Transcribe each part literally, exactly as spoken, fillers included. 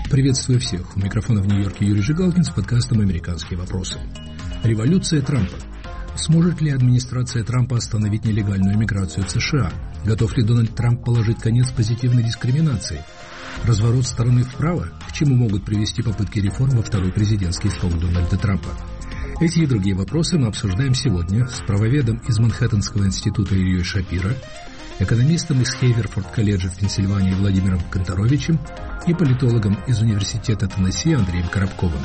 Приветствую всех. У микрофона в Нью-Йорке Юрий Жигалкин с подкастом «Американские вопросы». Революция Трампа. Сможет ли администрация Трампа остановить нелегальную миграцию в США? Готов ли Дональд Трамп положить конец позитивной дискриминации? Разворот стороны вправо? К чему могут привести попытки реформ во второй президентский срок Дональда Трампа? Эти и другие вопросы мы обсуждаем сегодня с правоведом из Манхэттенского института Ильей Шапиро, экономистом из Хейверфорд-колледжа в Пенсильвании Владимиром Конторовичем и политологом из Университета Теннесси Андреем Коробковым.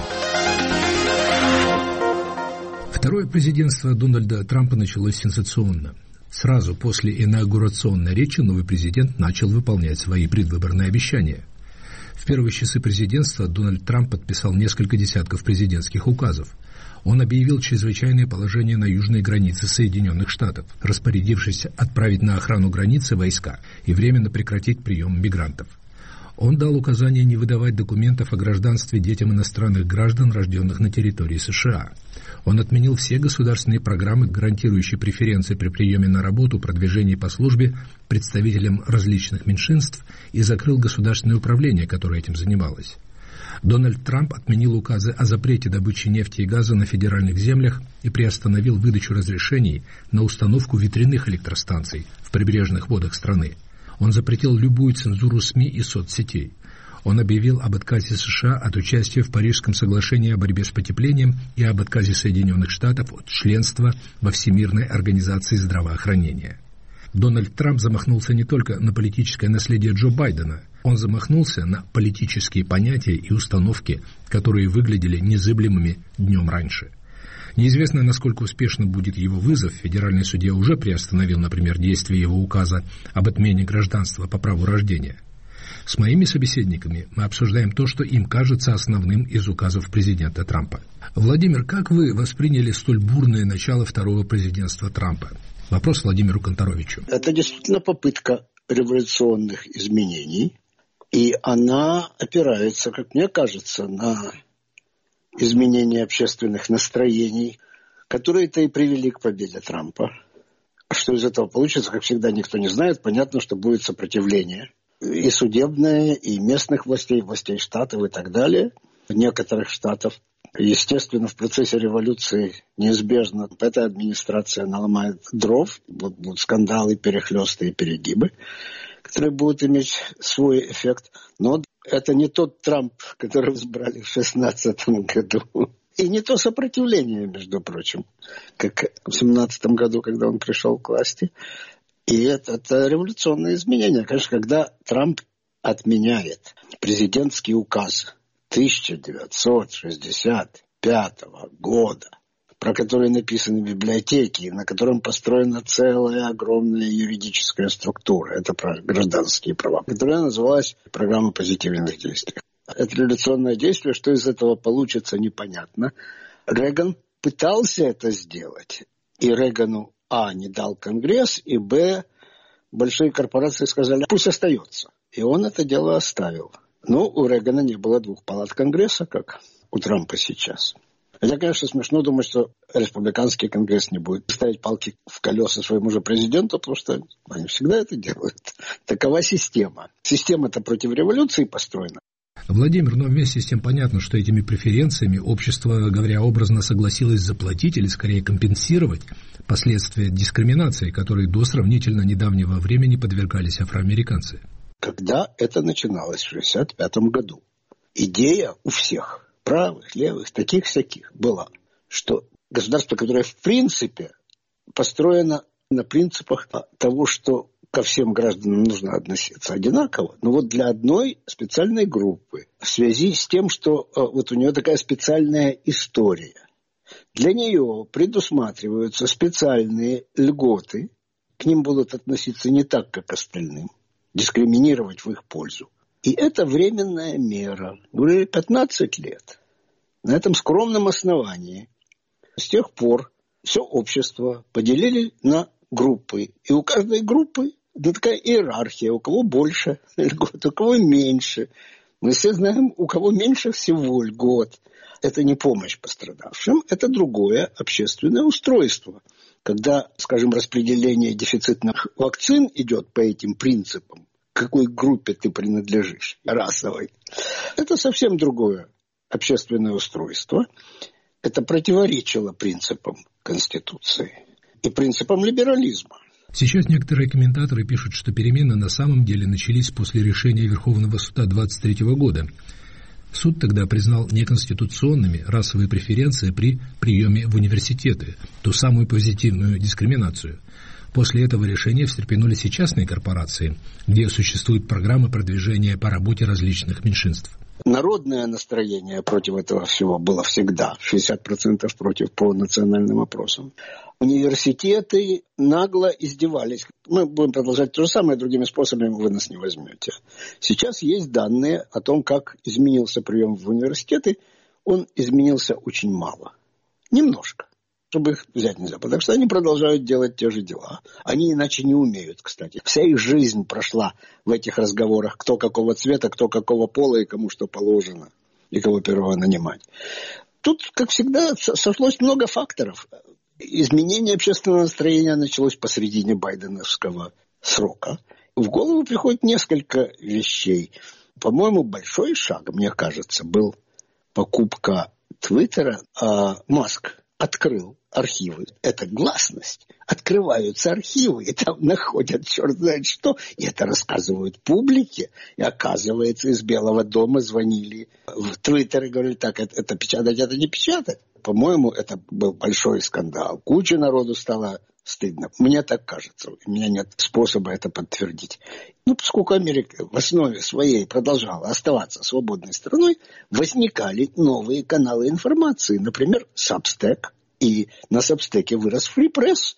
Второе президентство Дональда Трампа началось сенсационно. Сразу после инаугурационной речи новый президент начал выполнять свои предвыборные обещания. В первые часы президентства Дональд Трамп подписал несколько десятков президентских указов. Он объявил чрезвычайное положение на южной границе Соединенных Штатов, распорядившись отправить на охрану границы войска и временно прекратить прием мигрантов. Он дал указание не выдавать документов о гражданстве детям иностранных граждан, рожденных на территории США. Он отменил все государственные программы, гарантирующие преференции при приеме на работу, продвижении по службе представителям различных меньшинств, и закрыл государственное управление, которое этим занималось. Дональд Трамп отменил указы о запрете добычи нефти и газа на федеральных землях и приостановил выдачу разрешений на установку ветряных электростанций в прибрежных водах страны. Он запретил любую цензуру СМИ и соцсетей. Он объявил об отказе США от участия в Парижском соглашении о борьбе с потеплением и об отказе Соединенных Штатов от членства во Всемирной организации здравоохранения. Дональд Трамп замахнулся не только на политическое наследие Джо Байдена, он замахнулся на политические понятия и установки, которые выглядели незыблемыми днем раньше. Неизвестно, насколько успешно будет его вызов. Федеральный судья уже приостановил, например, действие его указа об отмене гражданства по праву рождения. С моими собеседниками мы обсуждаем то, что им кажется основным из указов президента Трампа. Владимир, как вы восприняли столь бурное начало второго президентства Трампа? Вопрос Владимиру Конторовичу. Это действительно попытка революционных изменений, и она опирается, как мне кажется, на изменение общественных настроений, которые-то и привели к победе Трампа. Что из этого получится, как всегда, никто не знает. Понятно, что будет сопротивление и судебное, и местных властей, властей штатов и так далее. Некоторых штатов. Естественно, в процессе революции неизбежно эта администрация наломает дров, будут скандалы, перехлесты и перегибы, которые будут иметь свой эффект. Но это не тот Трамп, которого избрали в шестнадцатом году. И не то сопротивление, между прочим, как в семнадцатом году, когда он пришел к власти. И это, это революционное изменение. Конечно, когда Трамп отменяет президентский указ тысяча девятьсот шестьдесят пятого года, про который написаны библиотеки, на котором построена целая огромная юридическая структура. Это про гражданские права, которая называлась «Программа позитивных действий». Это революционное действие, что из этого получится, непонятно. Рейган пытался это сделать, и Рейгану, а, не дал Конгресс, и, б, большие корпорации сказали, пусть остается. И он это дело оставил. Но у Рейгана не было двух палат Конгресса, как у Трампа сейчас. Хотя, конечно, смешно думать, что республиканский Конгресс не будет ставить палки в колеса своему же президенту, потому что они всегда это делают. Такова система. Система-то против революции построена. Владимир, но вместе с тем понятно, что этими преференциями общество, говоря образно, согласилось заплатить или скорее компенсировать последствия дискриминации, которые до сравнительно недавнего времени подвергались афроамериканцы. Когда это начиналось в шестьдесят пятом году, идея у всех, правых, левых, таких-сяких, была, что государство, которое в принципе построено на принципах того, что ко всем гражданам нужно относиться одинаково, но вот для одной специальной группы, в связи с тем, что вот у нее такая специальная история, для нее предусматриваются специальные льготы, к ним будут относиться не так, как к остальным, дискриминировать в их пользу. И это временная мера. Уже пятнадцать лет. На этом скромном основании с тех пор все общество поделили на группы. И у каждой группы да, такая иерархия. У кого больше льгот, у кого меньше. Мы все знаем, у кого меньше всего льгот. Это не помощь пострадавшим, это другое общественное устройство. Когда, скажем, распределение дефицитных вакцин идет по этим принципам, какой группе ты принадлежишь, расовой. Это совсем другое общественное устройство. Это противоречило принципам Конституции и принципам либерализма. Сейчас некоторые комментаторы пишут, что перемены на самом деле начались после решения Верховного суда двадцать третьего года. Суд тогда признал неконституционными расовые преференции при приеме в университеты, ту самую позитивную дискриминацию. После этого решения встрепенулись и частные корпорации, где существуют программы продвижения по работе различных меньшинств. Народное настроение против этого всего было всегда. шестьдесят процентов против по национальным опросам. Университеты нагло издевались. Мы будем продолжать то же самое, другими способами вы нас не возьмете. Сейчас есть данные о том, как изменился прием в университеты. Он изменился очень мало. Немножко. Чтобы их взять нельзя. Потому что они продолжают делать те же дела. Они иначе не умеют, кстати. Вся их жизнь прошла в этих разговорах, кто какого цвета, кто какого пола и кому что положено. И кого первого нанимать. Тут, как всегда, сошлось много факторов. Изменение общественного настроения началось посредине байденовского срока. В голову приходит несколько вещей. По-моему, большой шаг, мне кажется, был покупка Твиттера. А Маск открыл архивы. Это гласность. Открываются архивы, и там находят черт знает что. И это рассказывают публике. И оказывается, из Белого дома звонили в Твиттер и говорили, так, это, это печатать, это не печатать. По-моему, это был большой скандал. Куча народу стало стыдно. Мне так кажется. У меня нет способа это подтвердить. Ну, поскольку Америка в основе своей продолжала оставаться свободной страной, возникали новые каналы информации. Например, Substack. И на Substack вырос Free Press.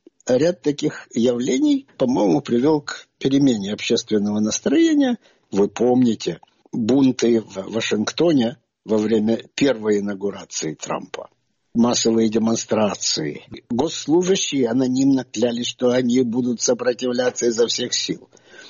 Ряд таких явлений, по-моему, привел к перемене общественного настроения. Вы помните бунты в Вашингтоне во время первой инаугурации Трампа. Массовые демонстрации. Госслужащие анонимно клялись, что они будут сопротивляться изо всех сил.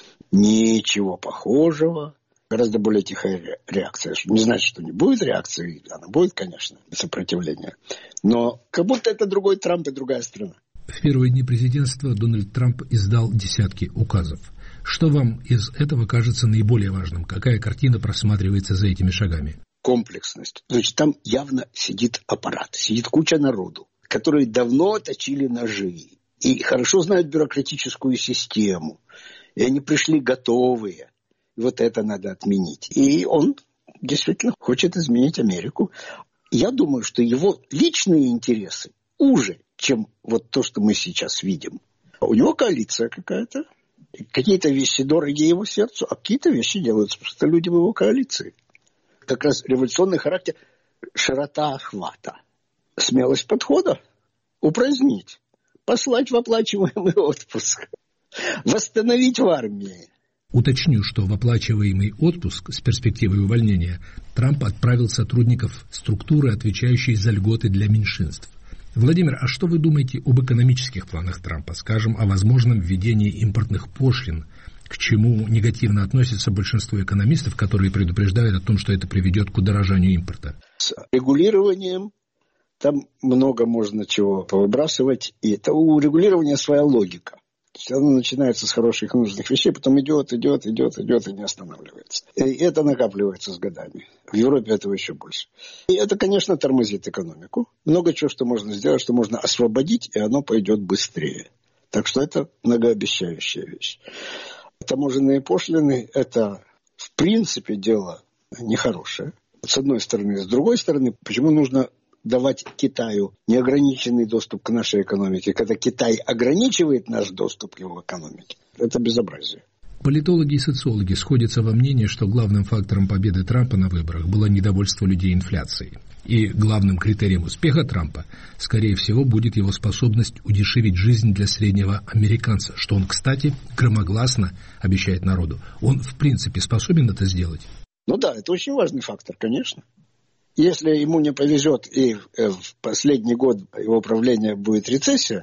Ничего похожего. Гораздо более тихая реакция. Не значит, что не будет реакции. Она будет, конечно, сопротивление. Но как будто это другой Трамп и другая страна. В первые дни президентства Дональд Трамп издал десятки указов. Что вам из этого кажется наиболее важным? Какая картина просматривается за этими шагами? Комплексность. Значит, там явно сидит аппарат, сидит куча народу, которые давно точили ножи и хорошо знают бюрократическую систему. И они пришли готовые. И вот это надо отменить. И он действительно хочет изменить Америку. Я думаю, что его личные интересы уже, чем вот то, что мы сейчас видим. У него коалиция какая-то. Какие-то вещи дороги его сердцу, а какие-то вещи делаются просто люди в его коалиции. Как раз революционный характер, широта охвата, смелость подхода, упразднить, послать в оплачиваемый отпуск, восстановить в армии. Уточню, что в оплачиваемый отпуск с перспективой увольнения Трамп отправил сотрудников структуры, отвечающей за льготы для меньшинств. Владимир, а что вы думаете об экономических планах Трампа, скажем, о возможном введении импортных пошлин, к чему негативно относится большинство экономистов, которые предупреждают о том, что это приведет к удорожанию импорта? С регулированием там много можно чего повыбрасывать, и это у регулирования своя логика. Оно начинается с хороших и нужных вещей, потом идет, идет, идет, идет и не останавливается. И это накапливается с годами. В Европе этого еще больше. И это, конечно, тормозит экономику. Много чего, что можно сделать, что можно освободить, и оно пойдет быстрее. Так что это многообещающая вещь. Таможенные пошлины – это, в принципе, дело нехорошее. С одной стороны. С другой стороны, почему нужно давать Китаю неограниченный доступ к нашей экономике, когда Китай ограничивает наш доступ к его экономике? Это безобразие. Политологи и социологи сходятся во мнении, что главным фактором победы Трампа на выборах было недовольство людей инфляцией. И главным критерием успеха Трампа, скорее всего, будет его способность удешевить жизнь для среднего американца, что он, кстати, громогласно обещает народу. Он, в принципе, способен это сделать? Ну да, это очень важный фактор, конечно. Если ему не повезет и в последний год его правления будет рецессия,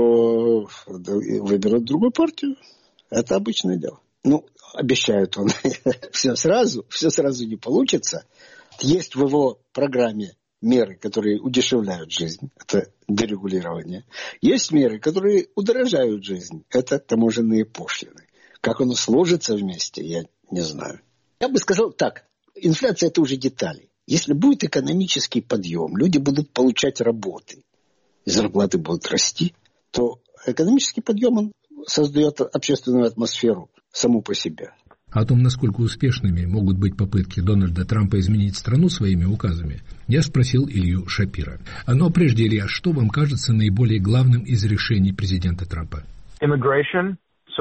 то выберут другую партию. Это обычное дело. Ну, обещает он все сразу, все сразу не получится. Есть в его программе меры, которые удешевляют жизнь. Это дерегулирование. Есть меры, которые удорожают жизнь. Это таможенные пошлины. Как оно сложится вместе, я не знаю. Я бы сказал так, инфляция – это уже детали. Если будет экономический подъем, люди будут получать работы, и зарплаты будут расти, то экономический подъем он создает общественную атмосферу саму по себе. О том, насколько успешными могут быть попытки Дональда Трампа изменить страну своими указами, я спросил Илью Шапира. Но прежде, Илья, что вам кажется наиболее главным из решений президента Трампа? Immigration.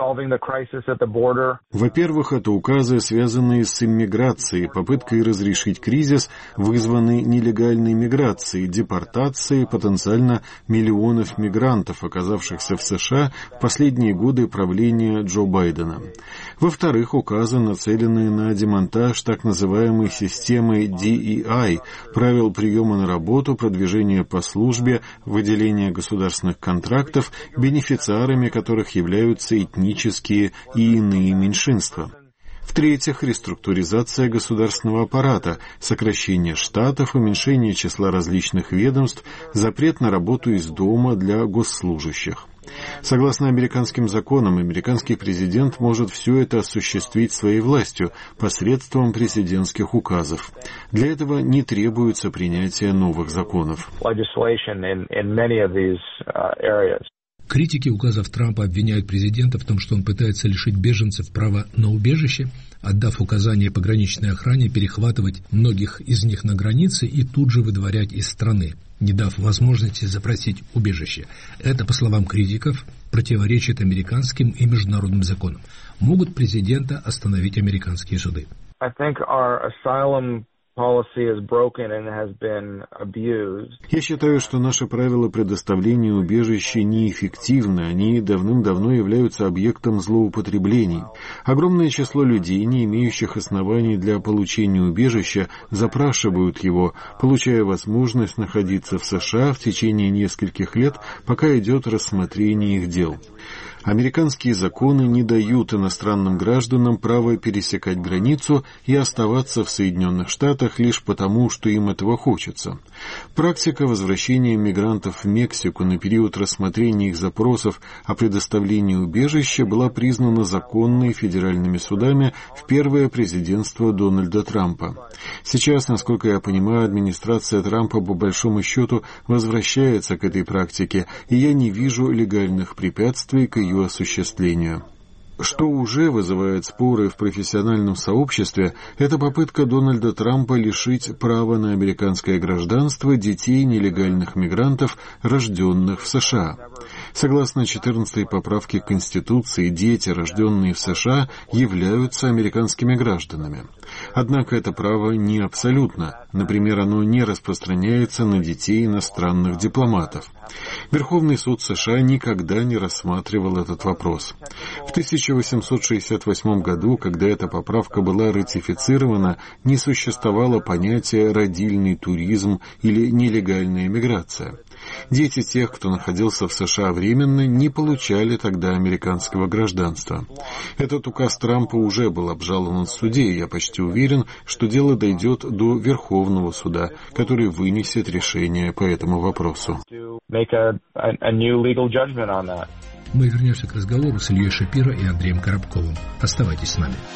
Во-первых, это указы, связанные с иммиграцией, попыткой разрешить кризис, вызванный нелегальной миграцией, депортацией потенциально миллионов мигрантов, оказавшихся в США в последние годы правления Джо Байдена. Во-вторых, указы, нацеленные на демонтаж так называемой системы ди и ай, правил приема на работу, продвижения по службе, выделения государственных контрактов, бенефициарами которых являются этнические этнические и иные меньшинства. В-третьих, реструктуризация государственного аппарата, сокращение штатов, уменьшение числа различных ведомств, запрет на работу из дома для госслужащих. Согласно американским законам, американский президент может все это осуществить своей властью посредством президентских указов. Для этого не требуется принятие новых законов. Критики указов Трампа обвиняют президента в том, что он пытается лишить беженцев права на убежище, отдав указание пограничной охране перехватывать многих из них на границе и тут же выдворять из страны, не дав возможности запросить убежище. Это, по словам критиков, противоречит американским и международным законам. Могут президента остановить американские суды? I think our asylum Я считаю, что наши правила предоставления убежища неэффективны, они давным-давно являются объектом злоупотреблений. Огромное число людей, не имеющих оснований для получения убежища, запрашивают его, получая возможность находиться в США в течение нескольких лет, пока идет рассмотрение их дел. Американские законы не дают иностранным гражданам права пересекать границу и оставаться в Соединенных Штатах лишь потому, что им этого хочется. Практика возвращения мигрантов в Мексику на период рассмотрения их запросов о предоставлении убежища была признана законной федеральными судами в первое президентство Дональда Трампа. Сейчас, насколько я понимаю, администрация Трампа по большому счету возвращается к этой практике, и я не вижу легальных препятствий к ее осуществлению. Что уже вызывает споры в профессиональном сообществе, это попытка Дональда Трампа лишить права на американское гражданство детей нелегальных мигрантов, рожденных в США. Согласно четырнадцатой поправке Конституции, дети, рожденные в США, являются американскими гражданами. Однако это право не абсолютно. Например, оно не распространяется на детей иностранных дипломатов. Верховный суд США никогда не рассматривал этот вопрос. В тысяча восемьсот шестьдесят восьмом году, когда эта поправка была ратифицирована, не существовало понятия «родильный туризм» или «нелегальная миграция». Дети тех, кто находился в США временно, не получали тогда американского гражданства. Этот указ Трампа уже был обжалован в суде, и я почти уверен, что дело дойдет до Верховного суда, который вынесет решение по этому вопросу. Мы вернемся к разговору с Ильей Шапиро и Андреем Коробковым. Оставайтесь с нами.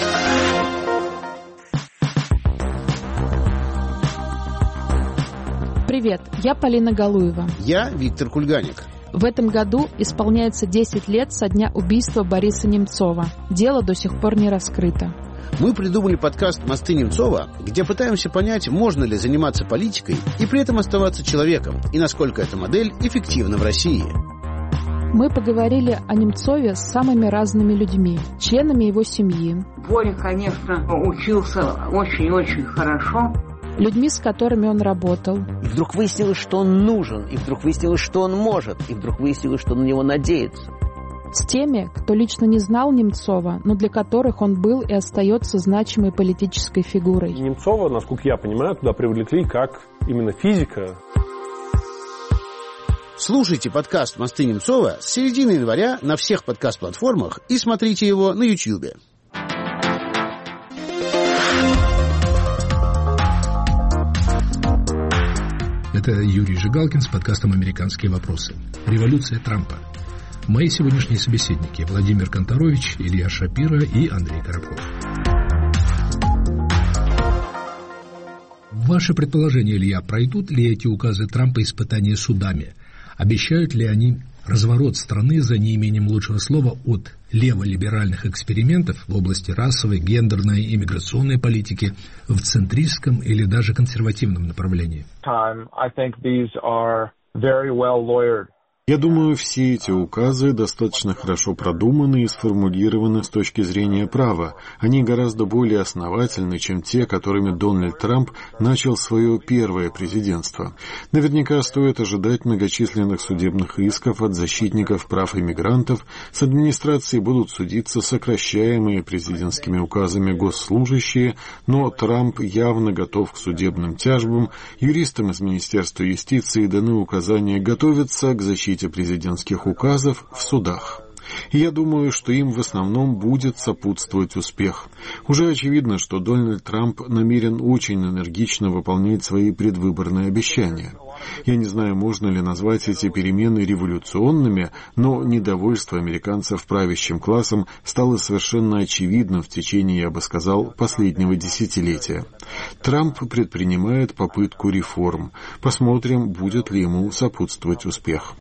Привет, я Полина Галуева. Я Виктор Кульганик. В этом году исполняется десять лет со дня убийства Бориса Немцова. Дело до сих пор не раскрыто. Мы придумали подкаст «Мосты Немцова», где пытаемся понять, можно ли заниматься политикой и при этом оставаться человеком, и насколько эта модель эффективна в России. Мы поговорили о Немцове с самыми разными людьми, членами его семьи. Боря, конечно, учился очень-очень хорошо. Людьми, с которыми он работал. И вдруг выяснилось, что он нужен, и вдруг выяснилось, что он может, и вдруг выяснилось, что на него надеются. С теми, кто лично не знал Немцова, но для которых он был и остается значимой политической фигурой. Немцова, насколько я понимаю, туда привлекли как именно физика. Слушайте подкаст «Мосты Немцова» с середины января на всех подкаст-платформах и смотрите его на Ютьюбе. Это Юрий Жигалкин с подкастом «Американские вопросы». Революция Трампа. Мои сегодняшние собеседники – Владимир Канторович, Илья Шапира и Андрей Коробков. Ваше предположение, Илья, пройдут ли эти указы Трампа испытания судами? Обещают ли они разворот страны за неимением лучшего слова от леволиберальных экспериментов в области расовой, гендерной и миграционной политики в центристском или даже консервативном направлении? Я думаю, все эти указы достаточно хорошо продуманы и сформулированы с точки зрения права. Они гораздо более основательны, чем те, которыми Дональд Трамп начал свое первое президентство. Наверняка стоит ожидать многочисленных судебных исков от защитников прав иммигрантов. С администрацией будут судиться сокращаемые президентскими указами госслужащие, но Трамп явно готов к судебным тяжбам. Юристам из Министерства юстиции даны указания готовиться к защите президентских указов в судах. И я думаю, что им в основном будет сопутствовать успех. Уже очевидно, что Дональд Трамп намерен очень энергично выполнять свои предвыборные обещания. Я не знаю, можно ли назвать эти перемены революционными, но недовольство американцев правящим классом стало совершенно очевидным в течение, я бы сказал, последнего десятилетия. Трамп предпринимает попытку реформ. Посмотрим, будет ли ему сопутствовать успех.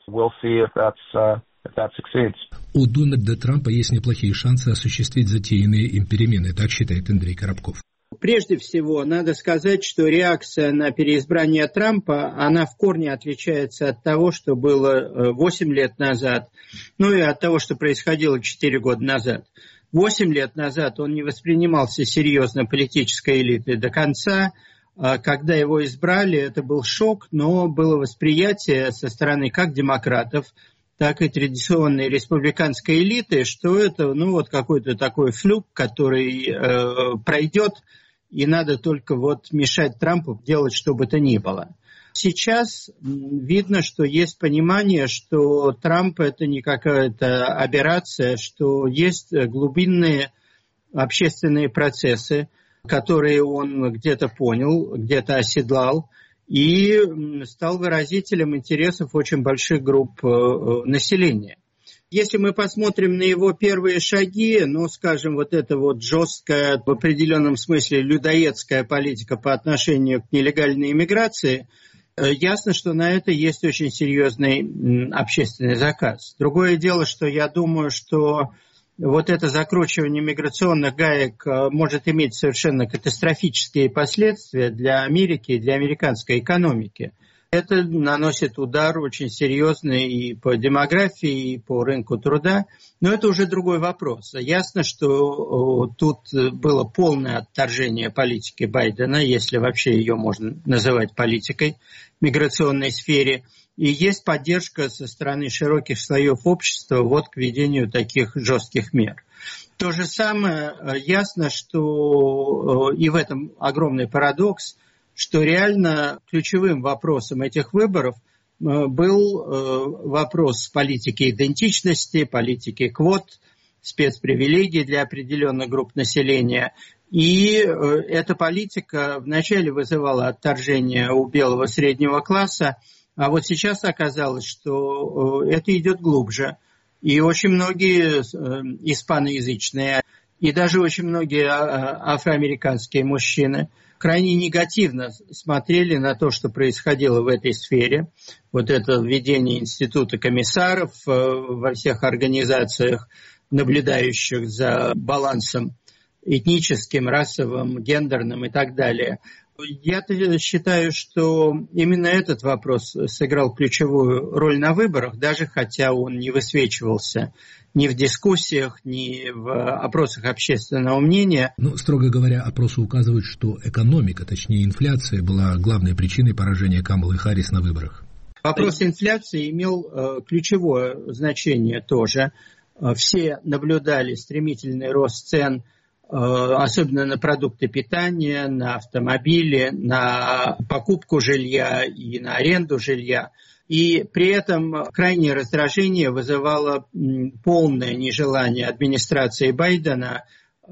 У Дональда Трампа есть неплохие шансы осуществить затеянные им перемены, так считает Андрей Коробков. Прежде всего, надо сказать, что реакция на переизбрание Трампа, она в корне отличается от того, что было восемь лет назад, ну и от того, что происходило четыре года назад. Восемь лет назад он не воспринимался серьезно политической элитой до конца. Когда его избрали, это был шок, но было восприятие со стороны как демократов, так и традиционной республиканской элиты, что это ну, вот какой-то такой флюк, который э, пройдет, и надо только вот мешать Трампу делать что бы то ни было. Сейчас видно, что есть понимание, что Трамп – это не какая-то аберрация, что есть глубинные общественные процессы, которые он где-то понял, где-то оседлал, и стал выразителем интересов очень больших групп населения. Если мы посмотрим на его первые шаги, ну, скажем, вот эта вот жесткая, в определенном смысле людоедская политика по отношению к нелегальной иммиграции, ясно, что на это есть очень серьезный общественный заказ. Другое дело, что я думаю, что вот это закручивание миграционных гаек может иметь совершенно катастрофические последствия для Америки и для американской экономики. Это наносит удар очень серьезный и по демографии, и по рынку труда. Но это уже другой вопрос. Ясно, что тут было полное отторжение политики Байдена, если вообще ее можно называть политикой в миграционной сфере. И есть поддержка со стороны широких слоев общества вот к введению таких жестких мер. То же самое ясно, что и в этом огромный парадокс, что реально ключевым вопросом этих выборов был вопрос политики идентичности, политики квот, спецпривилегий для определенных групп населения. И эта политика вначале вызывала отторжение у белого среднего класса, а вот сейчас оказалось, что это идет глубже. И очень многие испаноязычные, и даже очень многие афроамериканские мужчины крайне негативно смотрели на то, что происходило в этой сфере. Вот это введение института комиссаров во всех организациях, наблюдающих за балансом этническим, расовым, гендерным и так далее. Я считаю, что именно этот вопрос сыграл ключевую роль на выборах, даже хотя он не высвечивался ни в дискуссиях, ни в опросах общественного мнения. Но, строго говоря, опросы указывают, что экономика, точнее инфляция, была главной причиной поражения Камалы Харрис на выборах. Вопрос инфляции имел э, ключевое значение тоже. Все наблюдали стремительный рост цен, особенно на продукты питания, на автомобили, на покупку жилья и на аренду жилья. И при этом крайнее раздражение вызывало полное нежелание администрации Байдена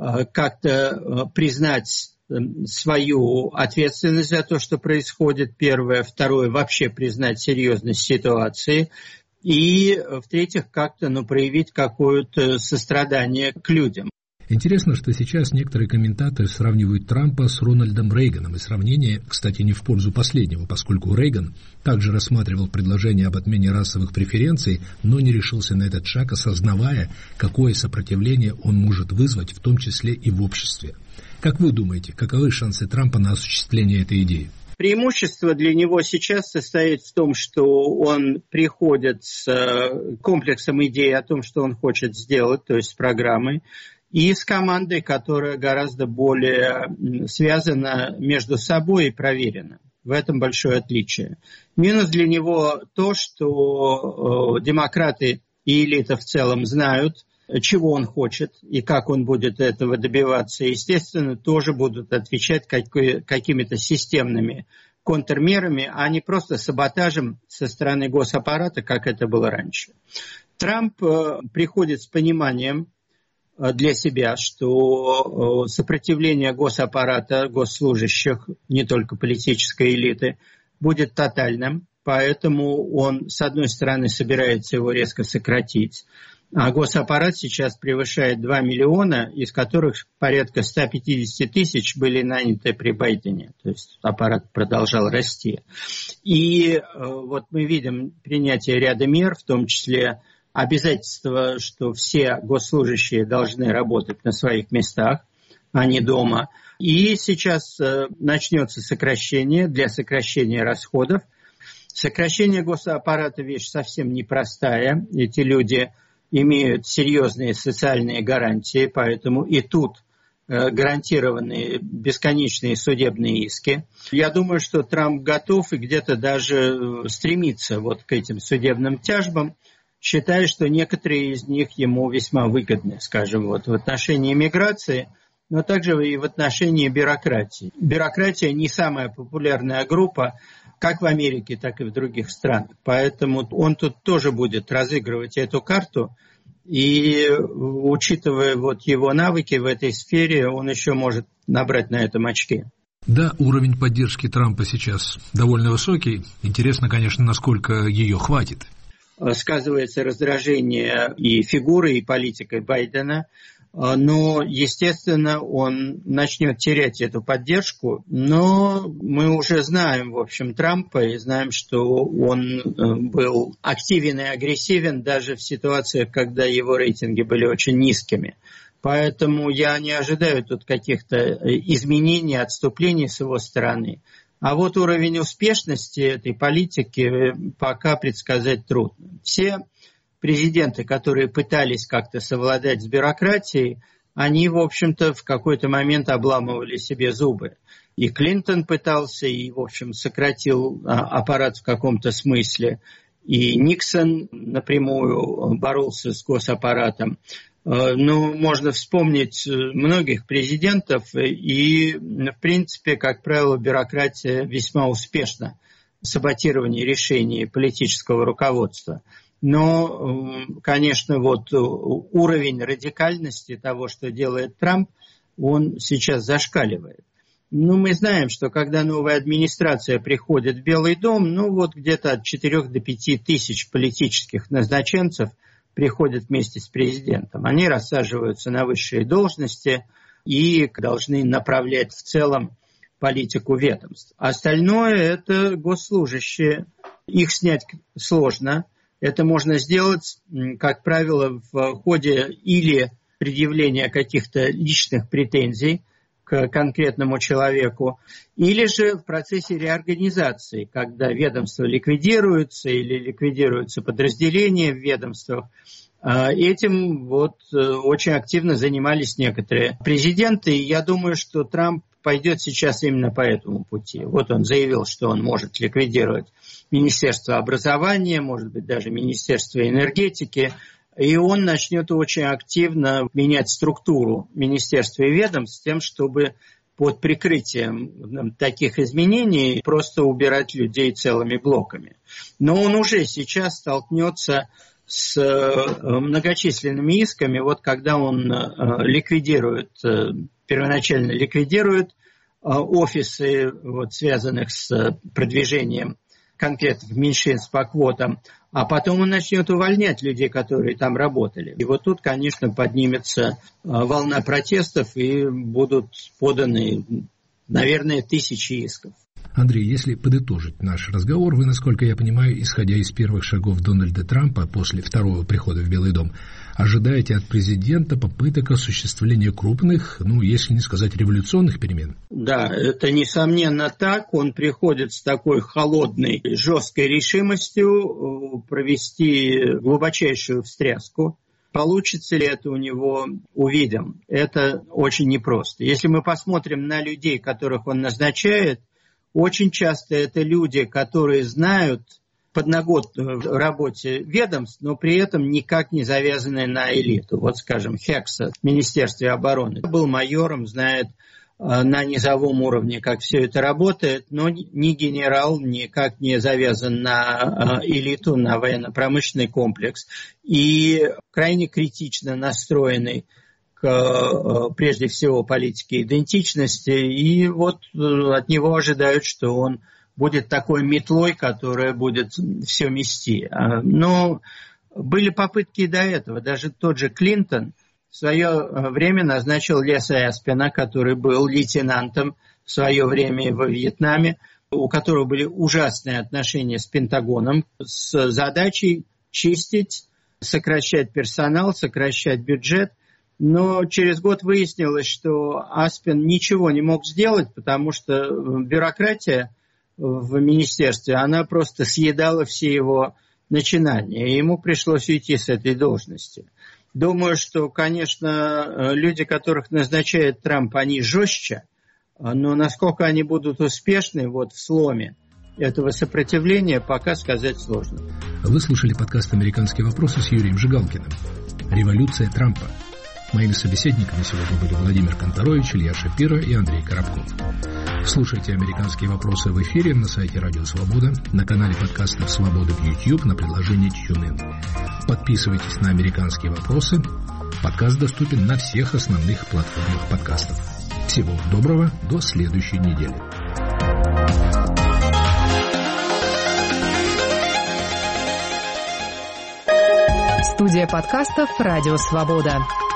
как-то признать свою ответственность за то, что происходит, первое. Второе, вообще признать серьезность ситуации. и, в-третьих, как-то ну, проявить какое-то сострадание к людям. Интересно, что сейчас некоторые комментаторы сравнивают Трампа с Рональдом Рейганом. И сравнение, кстати, не в пользу последнего, поскольку Рейган также рассматривал предложение об отмене расовых преференций, но не решился на этот шаг, осознавая, какое сопротивление он может вызвать, в том числе и в обществе. Как вы думаете, каковы шансы Трампа на осуществление этой идеи? Преимущество для него сейчас состоит в том, что он приходит с комплексом идей о том, что он хочет сделать, то есть с программой, и с командой, которая гораздо более связана между собой и проверена. В этом большое отличие. Минус для него то, что демократы и элита в целом знают, чего он хочет и как он будет этого добиваться. Естественно, тоже будут отвечать какими-то системными контрмерами, а не просто саботажем со стороны госаппарата, как это было раньше. Трамп приходит с пониманием для себя, что сопротивление госаппарата, госслужащих, не только политической элиты, будет тотальным, поэтому он, с одной стороны, собирается его резко сократить, а госаппарат сейчас превышает два миллиона, из которых порядка сто пятьдесят тысяч были наняты при Байдене, то есть аппарат продолжал расти. И вот мы видим принятие ряда мер, в том числе обязательство, что все госслужащие должны работать на своих местах, а не дома. И сейчас начнется сокращение для сокращения расходов. Сокращение госаппарата – вещь совсем непростая. Эти люди имеют серьезные социальные гарантии, поэтому и тут гарантированы бесконечные судебные иски. Я думаю, что Трамп готов и где-то даже стремится вот к этим судебным тяжбам, считая, что некоторые из них ему весьма выгодны, скажем, вот в отношении миграции, но также и в отношении бюрократии. Бюрократия не самая популярная группа, как в Америке, так и в других странах. Поэтому он тут тоже будет разыгрывать эту карту. И, учитывая вот его навыки в этой сфере, он еще может набрать на этом очки. Да, уровень поддержки Трампа сейчас довольно высокий. Интересно, конечно, насколько ее хватит. Сказывается раздражение и фигурой, и политикой Байдена. Но, естественно, он начнет терять эту поддержку. Но мы уже знаем, в общем, Трампа и знаем, что он был активен и агрессивен даже в ситуациях, когда его рейтинги были очень низкими. Поэтому я не ожидаю тут каких-то изменений, отступлений с его стороны. А вот уровень успешности этой политики пока предсказать трудно. Все президенты, которые пытались как-то совладать с бюрократией, они, в общем-то, в какой-то момент обламывали себе зубы. И Клинтон пытался, и, в общем, сократил аппарат в каком-то смысле. И Никсон напрямую боролся с госаппаратом. Ну, можно вспомнить многих президентов, и, в принципе, как правило, бюрократия весьма успешна в саботировании решений политического руководства. Но, конечно, вот уровень радикальности того, что делает Трамп, он сейчас зашкаливает. Ну, мы знаем, что когда новая администрация приходит в Белый дом, ну, вот где-то от четырёх до пяти тысяч политических назначенцев приходят вместе с президентом. Они рассаживаются на высшие должности и должны направлять в целом политику ведомств. Остальное – это госслужащие. Их снять сложно. Это можно сделать, как правило, в ходе или предъявления каких-то личных претензий к конкретному человеку, или же в процессе реорганизации, когда ведомства ликвидируются или ликвидируются подразделения в ведомствах. Этим вот очень активно занимались некоторые президенты, и я думаю, что Трамп пойдет сейчас именно по этому пути. Вот он заявил, что он может ликвидировать Министерство образования, может быть, даже Министерство энергетики, и он начнет очень активно менять структуру министерства и ведомств с тем, чтобы под прикрытием таких изменений просто убирать людей целыми блоками. Но он уже сейчас столкнется с многочисленными исками. Вот когда он ликвидирует, первоначально ликвидирует офисы, вот, связанных с продвижением конкретных меньшинств по квотам, а потом он начнет увольнять людей, которые там работали. И вот тут, конечно, поднимется волна протестов и будут поданы, наверное, тысячи исков. Андрей, если подытожить наш разговор, вы, насколько я понимаю, исходя из первых шагов Дональда Трампа после второго прихода в Белый дом, ожидаете от президента попыток осуществления крупных, ну, если не сказать революционных перемен? Да, это несомненно так. Он приходит с такой холодной, жесткой решимостью провести глубочайшую встряску. Получится ли это у него, увидим. Это очень непросто. Если мы посмотрим на людей, которых он назначает, очень часто это люди, которые знают подноготную в работе ведомств, но при этом никак не завязаны на элиту. Вот, скажем, Хекса в Министерстве обороны был майором, знает на низовом уровне, как все это работает, но ни генерал никак не завязан на элиту, на военно-промышленный комплекс. И крайне критично настроенный к, прежде всего, политике идентичности. И вот от него ожидают, что он будет такой метлой, которая будет все мести. Но были попытки и до этого. Даже тот же Клинтон в свое время назначил Леса Эспена, который был лейтенантом в свое время во Вьетнаме, у которого были ужасные отношения с Пентагоном, с задачей чистить, сокращать персонал, сокращать бюджет. Но через год выяснилось, что Аспен ничего не мог сделать, потому что бюрократия в министерстве, она просто съедала все его начинания, и ему пришлось уйти с этой должности. Думаю, что, конечно, люди, которых назначает Трамп, они жестче, но насколько они будут успешны вот в сломе этого сопротивления, пока сказать сложно. Вы слушали подкаст «Американские вопросы» с Юрием Жигалкиным. «Революция Трампа». Моими собеседниками сегодня были Владимир Конторович, Илья Шапира и Андрей Коробков. Слушайте «Американские вопросы» в эфире на сайте Радио Свобода, на канале подкастов «Свобода» в YouTube, на приложении TuneIn. Подписывайтесь на «Американские вопросы». Подкаст доступен на всех основных платформах подкастов. Всего доброго, до следующей недели. Студия подкастов «Радио Свобода».